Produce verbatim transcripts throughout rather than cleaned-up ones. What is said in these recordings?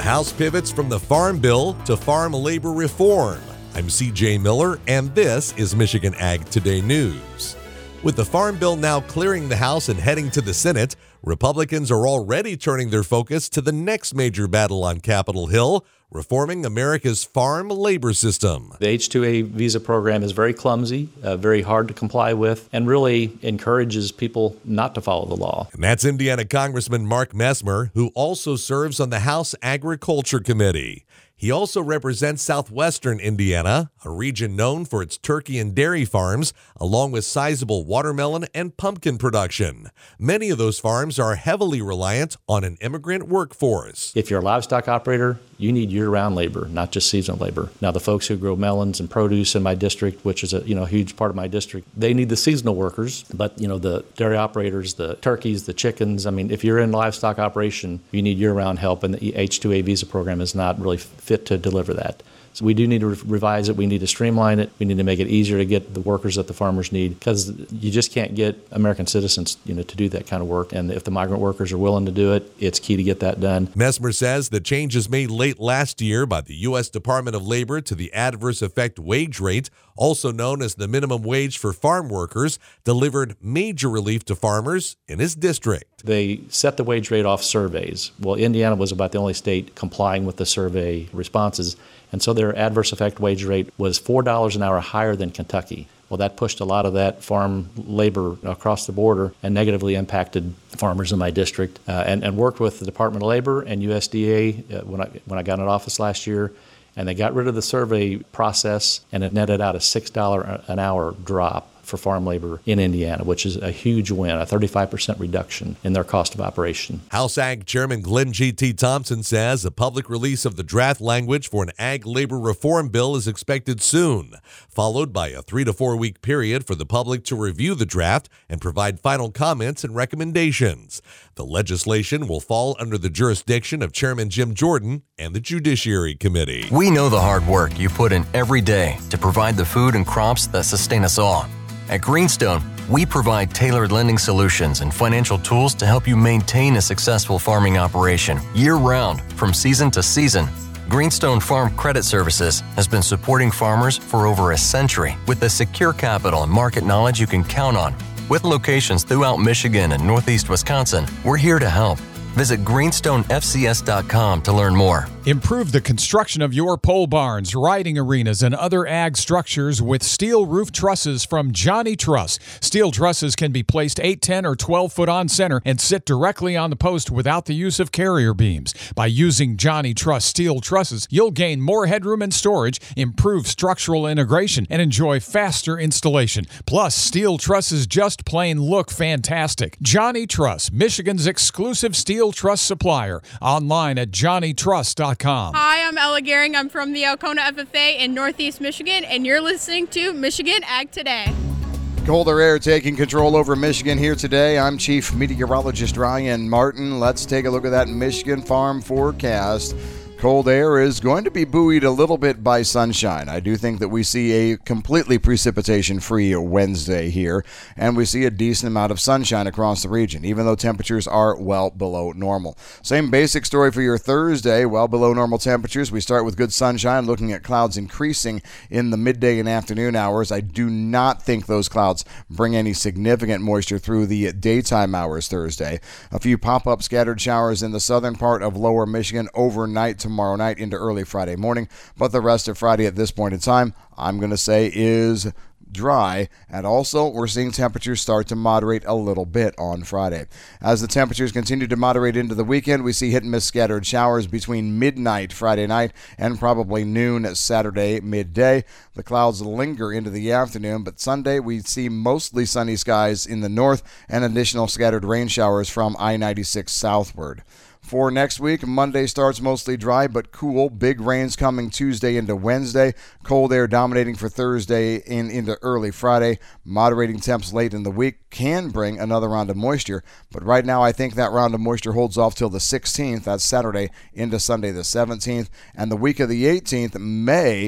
The House pivots from the Farm Bill to farm labor reform. I'm C J Miller, and this is Michigan Ag Today News. With the Farm Bill now clearing the House and heading to the Senate, Republicans are already turning their focus to the next major battle on Capitol Hill, reforming America's farm labor system. The H two A visa program is very clumsy, uh, very hard to comply with, and really encourages people not to follow the law. And that's Indiana Congressman Mark Messmer, who also serves on the House Agriculture Committee. He also represents southwestern Indiana, a region known for its turkey and dairy farms, along with sizable watermelon and pumpkin production. Many of those farms are heavily reliant on an immigrant workforce. If you're a livestock operator, you need year-round labor, not just seasonal labor. Now, the folks who grow melons and produce in my district, which is a you know huge part of my district, they need the seasonal workers. But you know the dairy operators, the turkeys, the chickens. I mean, if you're in livestock operation, you need year-round help, and the H two A visa program is not really fit to deliver that. So we do need to re- revise it. We need to streamline it. We need to make it easier to get the workers that the farmers need, because you just can't get American citizens, you know, to do that kind of work. And if the migrant workers are willing to do it, it's key to get that done. Messmer says the changes made late last year by the U S Department of Labor to the adverse effect wage rate, also known as the minimum wage for farm workers, delivered major relief to farmers in his district. They set the wage rate off surveys. Well, Indiana was about the only state complying with the survey responses, and so their adverse effect wage rate was four dollars an hour higher than Kentucky. Well, that pushed a lot of that farm labor across the border and negatively impacted farmers in my district, uh, and, and worked with the Department of Labor and U S D A uh, when I when I got in office last year, and they got rid of the survey process, and it netted out a six dollars an hour drop for farm labor in Indiana, which is a huge win, a thirty-five percent reduction in their cost of operation. House Ag Chairman Glenn G T. Thompson says a public release of the draft language for an ag labor reform bill is expected soon, followed by a three to four week period for the public to review the draft and provide final comments and recommendations. The legislation will fall under the jurisdiction of Chairman Jim Jordan and the Judiciary Committee. We know the hard work you put in every day to provide the food and crops that sustain us all. At Greenstone, we provide tailored lending solutions and financial tools to help you maintain a successful farming operation year-round, from season to season. Greenstone Farm Credit Services has been supporting farmers for over a century with the secure capital and market knowledge you can count on. With locations throughout Michigan and Northeast Wisconsin, we're here to help. Visit greenstone f c s dot com to learn more. Improve the construction of your pole barns, riding arenas, and other ag structures with steel roof trusses from Johnny Truss. Steel trusses can be placed eight, ten, or twelve foot on center and sit directly on the post without the use of carrier beams. By using Johnny Truss steel trusses, you'll gain more headroom and storage, improve structural integration, and enjoy faster installation. Plus, steel trusses just plain look fantastic. Johnny Truss, Michigan's exclusive steel truss supplier. Online at johnny truss dot com. Hi, I'm Ella Gehring. I'm from the Alcona F F A in Northeast Michigan, and you're listening to Michigan Ag Today. Colder air taking control over Michigan here today. I'm Chief Meteorologist Ryan Martin. Let's take a look at that Michigan farm forecast. Cold air is going to be buoyed a little bit by sunshine. I do think that we see a completely precipitation-free Wednesday here, and we see a decent amount of sunshine across the region, even though temperatures are well below normal. Same basic story for your Thursday, well below normal temperatures. We start with good sunshine, looking at clouds increasing in the midday and afternoon hours. I do not think those clouds bring any significant moisture through the daytime hours Thursday. A few pop-up scattered showers in the southern part of lower Michigan overnight tomorrow. tomorrow night into early Friday morning, but the rest of Friday at this point in time, I'm going to say is dry, and also we're seeing temperatures start to moderate a little bit on Friday. As the temperatures continue to moderate into the weekend, we see hit and miss scattered showers between midnight Friday night and probably noon Saturday midday. The clouds linger into the afternoon, but Sunday we see mostly sunny skies in the north and additional scattered rain showers from I ninety-six southward. For next week, Monday starts mostly dry but cool. Big rains coming Tuesday into Wednesday. Cold air dominating for Thursday and into early Friday. Moderating temps late in the week can bring another round of moisture. But right now, I think that round of moisture holds off till the sixteenth. That's Saturday into Sunday the seventeenth. And the week of the eighteenth may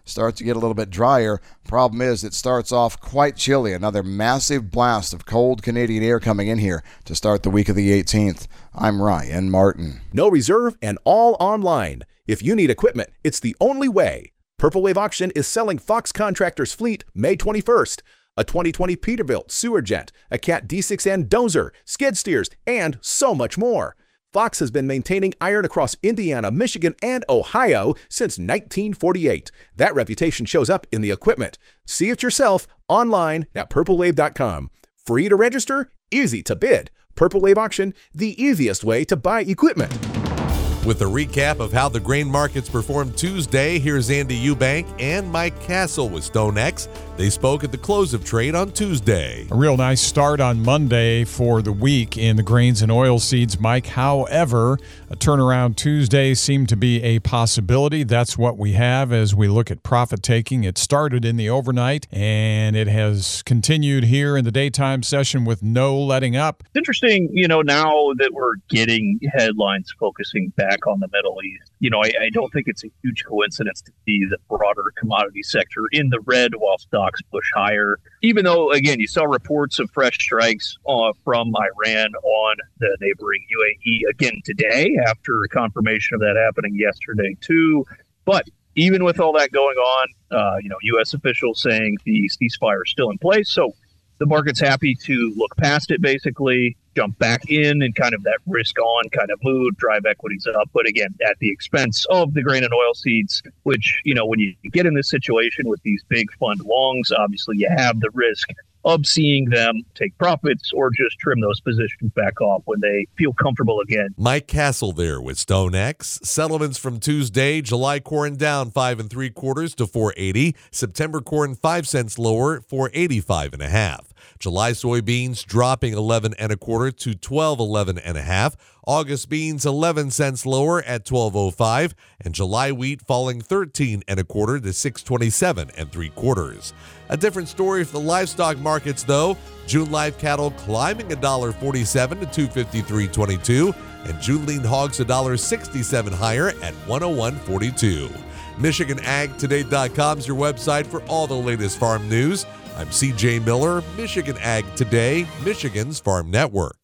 starts to get a little bit drier. Problem is, it starts off quite chilly. Another massive blast of cold Canadian air coming in here to start the week of the eighteenth. I'm Ryan Martin. No reserve and all online. If you need equipment, it's the only way. Purple Wave Auction is selling Fox Contractors Fleet May twenty-first. A twenty twenty Peterbilt Sewer Jet, a Cat D six N dozer, skid steers, and so much more. Fox has been maintaining iron across Indiana, Michigan, and Ohio since nineteen forty-eight. That reputation shows up in the equipment. See it yourself online at purple wave dot com. Free to register, easy to bid. Purple Wave Auction, the easiest way to buy equipment. With a recap of how the grain markets performed Tuesday, here's Andy Eubank and Mike Castle with StoneX. They spoke at the close of trade on Tuesday. A real nice start on Monday for the week in the grains and oilseeds, Mike. However, a turnaround Tuesday seemed to be a possibility. That's what we have as we look at profit taking. It started in the overnight, and it has continued here in the daytime session with no letting up. It's interesting, you know, now that we're getting headlines focusing back on the Middle East. You know, I, I don't think it's a huge coincidence to see the broader commodity sector in the red while stocks push higher. Even though, again, you saw reports of fresh strikes uh, from Iran on the neighboring U A E again today after confirmation of that happening yesterday too. But even with all that going on, uh, you know, U S officials saying the ceasefire is still in place. So the market's happy to look past it, basically, jump back in and kind of that risk on kind of mood, drive equities up. But again, at the expense of the grain and oil seeds, which, you know, when you get in this situation with these big fund longs, obviously you have the risk of seeing them take profits or just trim those positions back off when they feel comfortable again. Mike Castle there with StoneX. Settlements from Tuesday: July corn down five and three quarters to four eighty. September corn five cents lower, four eighty-five and a half. July soybeans dropping eleven and a quarter to twelve eleven and a half. August beans eleven cents lower at twelve oh five, and July wheat falling thirteen and a quarter to six twenty-seven and three quarters. A different story for the livestock markets, though. June live cattle climbing one dollar forty-seven to two fifty-three twenty-two, and June lean hogs one dollar sixty-seven higher at one oh one forty-two. Michigan Ag Today dot com is your website for all the latest farm news. I'm C J Miller, Michigan Ag Today, Michigan's Farm Network.